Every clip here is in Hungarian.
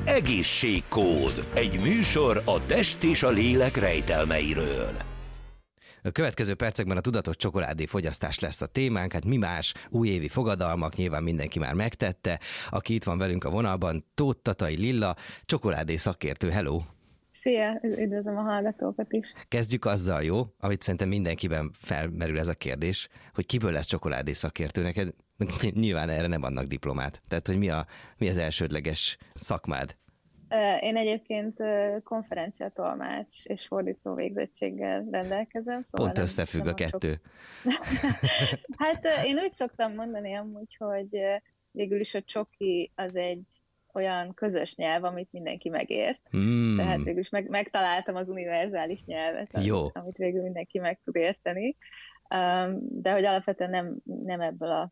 Egészségkód. Egy műsor a test és a lélek rejtelmeiről. A következő percekben a tudatos csokoládé fogyasztás lesz a témánk, hát mi más, újévi fogadalmak, nyilván mindenki már megtette. Aki itt van velünk a vonalban, Tóth Tatai Lilla, csokoládé szakértő, hello! Szia, üdvözlöm a hallgatókat is. Kezdjük azzal, jó, amit szerintem mindenkiben felmerül ez a kérdés, hogy kiből lesz csokoládé szakértő neked? Nyilván erre nem adnak diplomát. Tehát, hogy mi az elsődleges szakmád? Én egyébként konferenciatolmács és fordító végzettséggel rendelkezem. Szóval pont összefügg a kettő. Hát én úgy szoktam mondani amúgy, hogy végül is a csoki az egy olyan közös nyelv, amit mindenki megért. Tehát végül is megtaláltam az univerzális nyelvet, amit végül mindenki meg tud érteni. De hogy alapvetően nem ebben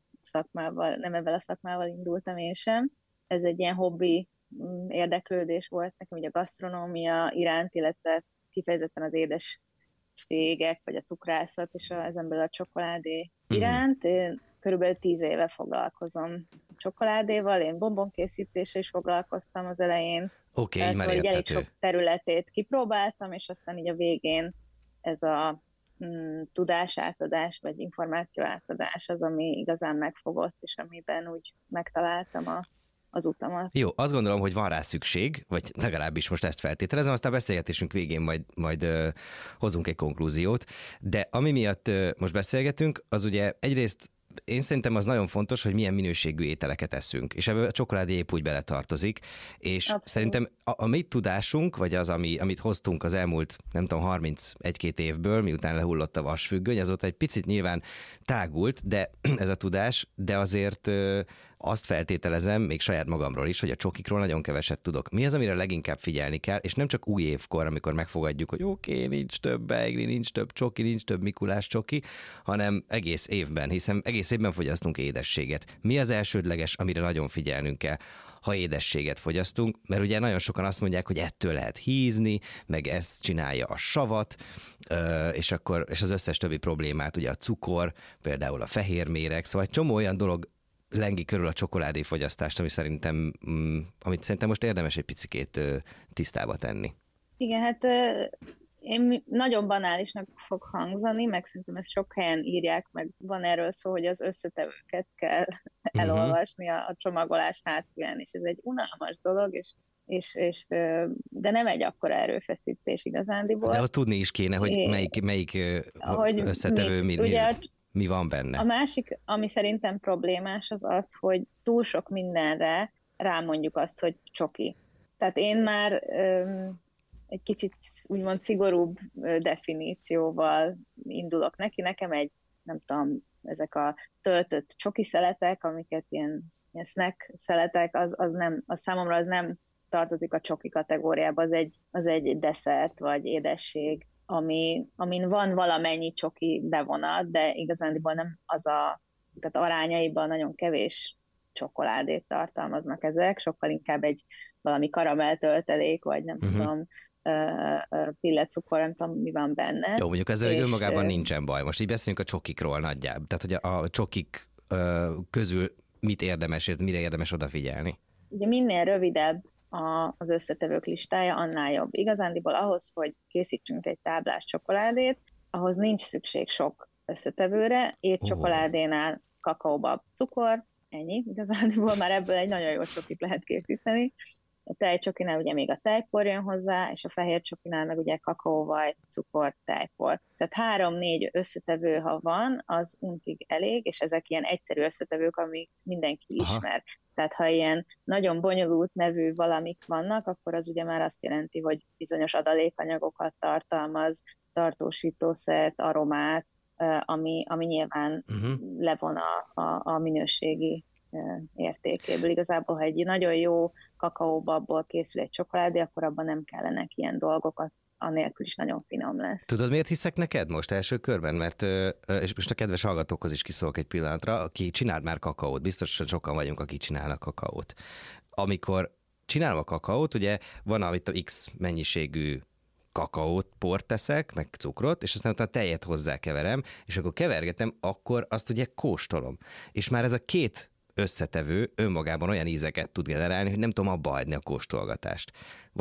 a szakmával indultam én sem. Ez egy ilyen hobbi érdeklődés volt nekem, ugye a gasztronómia iránt, illetve kifejezetten az édességek, vagy a cukrászat, és ezen belül a csokoládé iránt. Én körülbelül 10 éve foglalkozom csokoládéval, én bombonkészítéssel is foglalkoztam az elején. Oké, már szóval érthető. Elég sok területét kipróbáltam, és aztán így a végén ez a tudásátadás, vagy információátadás az, ami igazán megfogott, és amiben úgy megtaláltam az utamat. Jó, azt gondolom, hogy van rá szükség, vagy legalábbis most ezt feltételezem, aztán a beszélgetésünk végén majd hozunk egy konklúziót, de ami miatt most beszélgetünk, az ugye egyrészt én szerintem az nagyon fontos, hogy milyen minőségű ételeket eszünk, és ebben a csokoládé épp úgy beletartozik, és abszolút. Szerintem a mi tudásunk, vagy az, amit hoztunk az elmúlt, nem tudom, 31-2 évből, miután lehullott a vasfüggöny, azóta egy picit nyilván tágult, de ez a tudás, de azért azt feltételezem, még saját magamról is, hogy a csokikról nagyon keveset tudok. Mi az, amire leginkább figyelni kell, és nem csak új évkor, amikor megfogadjuk, hogy oké, nincs több beigli, nincs több csoki, nincs több Mikulás csoki, hanem egész évben, hiszen egész évben fogyasztunk édességet. Mi az elsődleges, amire nagyon figyelnünk kell, ha édességet fogyasztunk, mert ugye nagyon sokan azt mondják, hogy ettől lehet hízni, meg ezt csinálja a savat, és az összes többi problémát, ugye a cukor, például a fehérméreg, szóval egy csomó olyan dolog lengi körül a csokoládé fogyasztást, amit szerintem most érdemes egy picikét tisztába tenni. Igen, hát én nagyon banálisnak fog hangzani, meg szerintem ezt sok helyen írják, meg van erről szó, hogy az összetevőket kell elolvasni a csomagolás hátulján, és ez egy unalmas dolog, de nem egy akkora erőfeszítés igazándiból. De azt tudni is kéne, hogy melyik összetevő mi van benne. A másik, ami szerintem problémás, az, hogy túl sok mindenre rámondjuk azt, hogy csoki. Tehát én már egy kicsit úgymond szigorúbb definícióval indulok neki. Nekem nem tudom, ezek a töltött csoki szeletek, amiket ilyen snack szeletek, az számomra az nem tartozik a csoki kategóriába, az egy desszert vagy édesség, amin van valamennyi csoki bevonat, de igazándiból nem tehát arányaiban nagyon kevés csokoládét tartalmaznak ezek, sokkal inkább valami karamelltöltelék, vagy nem tudom, pillecukor, nem tudom, mi van benne. Jó, mondjuk ezzel önmagában nincsen baj. Most így beszélünk a csokikról nagyjából. Tehát, hogy a csokik közül mire érdemes odafigyelni? Ugye minél rövidebb az összetevők listája, annál jobb. Igazándiból ahhoz, hogy készítsünk egy táblás csokoládét, ahhoz nincs szükség sok összetevőre. Étcsokoládénál kakaóbab, cukor, ennyi. Igazándiból már ebből egy nagyon jó csokit lehet készíteni. A tejcsokinál ugye még a tejpor jön hozzá, és a fehér csokinál meg ugye kakaóvaj, cukor, tejpor. Tehát 3-4 összetevő, ha van, az untig elég, és ezek ilyen egyszerű összetevők, amik mindenki ismer. Tehát ha ilyen nagyon bonyolult nevű valamik vannak, akkor az ugye már azt jelenti, hogy bizonyos adalékanyagokat tartalmaz, tartósítószert, aromát, ami nyilván levon a minőségi értékéből. Igazából, ha egy nagyon jó kakaóbabból készül egy csokoládé, akkor abban nem kellenek ilyen dolgokat, anélkül is nagyon finom lesz. Tudod, miért hiszek neked most első körben? Mert, és most a kedves hallgatókhoz is kiszólok egy pillanatra, aki csinált már kakaót, biztos, hogy sokan vagyunk, akik csinálnak kakaót. Amikor csinálom a kakaót, ugye van, amit a X mennyiségű kakaót, port teszek, meg cukrot, és aztán utána tejet hozzákeverem, és akkor kevergetem, akkor azt ugye kóstolom. És már ez a két összetevő önmagában olyan ízeket tud generálni, hogy nem tudom abba hagyni a kóstolgatást.